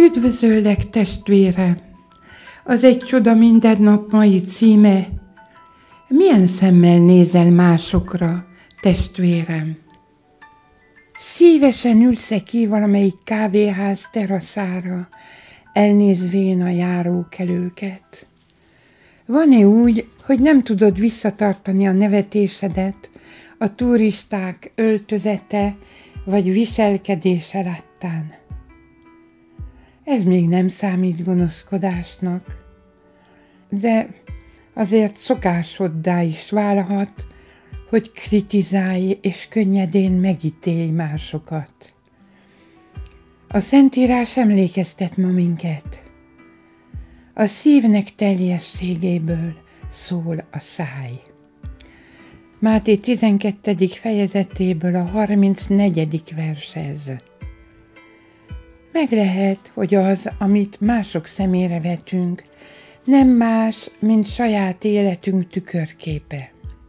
Üdvözöllek, testvérem! Az Egy csoda mindennap mai címe: milyen szemmel nézel másokra, testvérem? Szívesen ülsz-e ki valamelyik kávéház teraszára, elnézvén a járókelőket? Van-e úgy, hogy nem tudod visszatartani a nevetésedet a turisták öltözete vagy viselkedése láttán? Ez még nem számít gonoszkodásnak, de azért szokásoddá is válhat, hogy kritizálj és könnyedén megítélj másokat. A Szentírás emlékeztet ma minket: a szívnek teljességéből szól a száj. Máté 12. fejezetéből a 34. vershez. Meg lehet, hogy az, amit mások szemére vetünk, nem más, mint saját életünk tükörképe.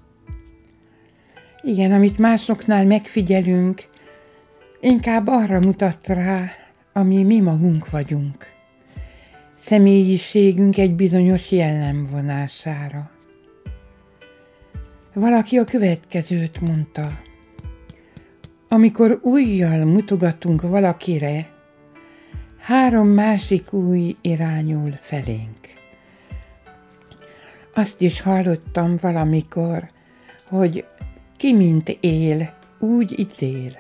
Igen, amit másoknál megfigyelünk, inkább arra mutat rá, ami mi magunk vagyunk. Személyiségünk egy bizonyos jellemvonására. Valaki a következőt mondta: amikor ujjal mutogatunk valakire, 3 másik ujj irányul felénk. Azt is hallottam valamikor, hogy ki mint él, úgy ítél.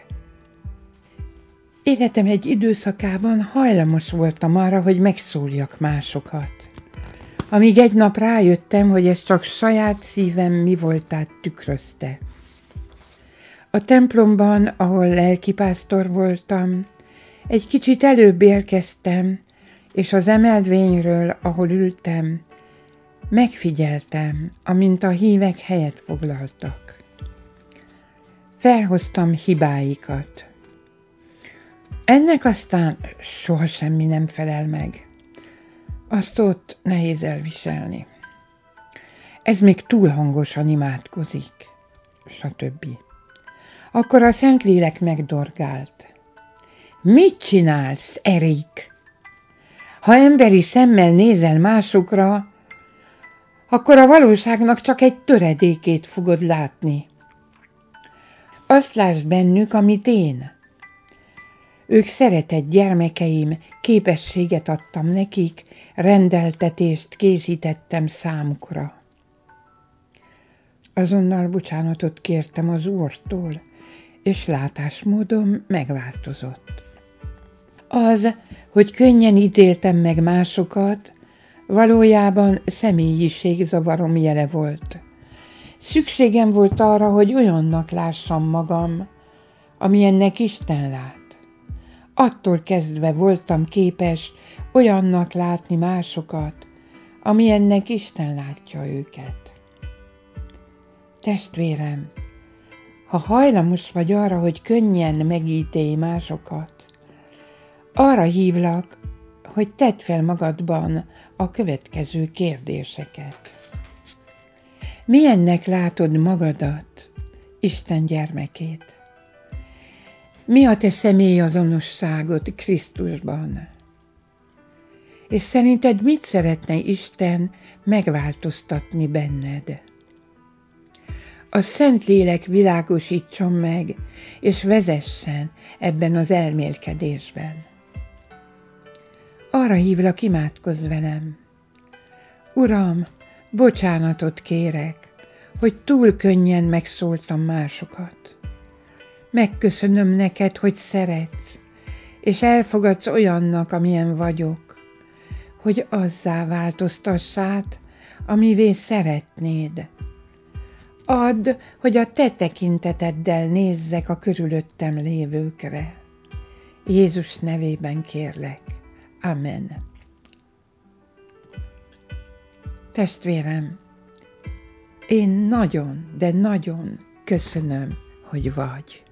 Életem egy időszakában hajlamos voltam arra, hogy megszóljak másokat, amíg egy nap rájöttem, hogy ez csak saját szívem mi voltát tükrözte. A templomban, ahol lelkipásztor voltam, egy kicsit előbb érkeztem, és az emelvényről, ahol ültem, megfigyeltem, amint a hívek helyet foglaltak. Felhoztam hibáikat. Ennek aztán soha semmi nem felel meg. Azt ott nehéz elviselni. Ez még túl hangosan imádkozik, stb. Akkor a Szentlélek megdorgált. Mit csinálsz, Erik? Ha emberi szemmel nézel másokra, akkor a valóságnak csak egy töredékét fogod látni. Azt lásd bennük, amit én. Ők szeretett gyermekeim, képességet adtam nekik, rendeltetést készítettem számukra. Azonnal bocsánatot kértem az Úrtól, és látásmódom megváltozott. Az, hogy könnyen ítéltem meg másokat, valójában személyiségzavarom jele volt. Szükségem volt arra, hogy olyannak lássam magam, amilyennek Isten lát. Attól kezdve voltam képes olyannak látni másokat, amilyennek Isten látja őket. Testvérem, ha hajlamos vagy arra, hogy könnyen megítélj másokat, arra hívlak, hogy tedd fel magadban a következő kérdéseket. Milyennek látod magadat, Isten gyermekét? Mi a te személyazonosságod Krisztusban? És szerinted mit szeretne Isten megváltoztatni benned? A Szentlélek világosítson meg, és vezessen ebben az elmélkedésben. Arra hívlak, imádkozz velem. Uram, bocsánatot kérek, hogy túl könnyen megszóltam másokat. Megköszönöm neked, hogy szeretsz, és elfogadsz olyannak, amilyen vagyok, hogy azzá változtass át, amivé szeretnéd. Add, hogy a te tekinteteddel nézzek a körülöttem lévőkre. Jézus nevében kérlek. Amen. Testvérem, én nagyon, de nagyon köszönöm, hogy vagy.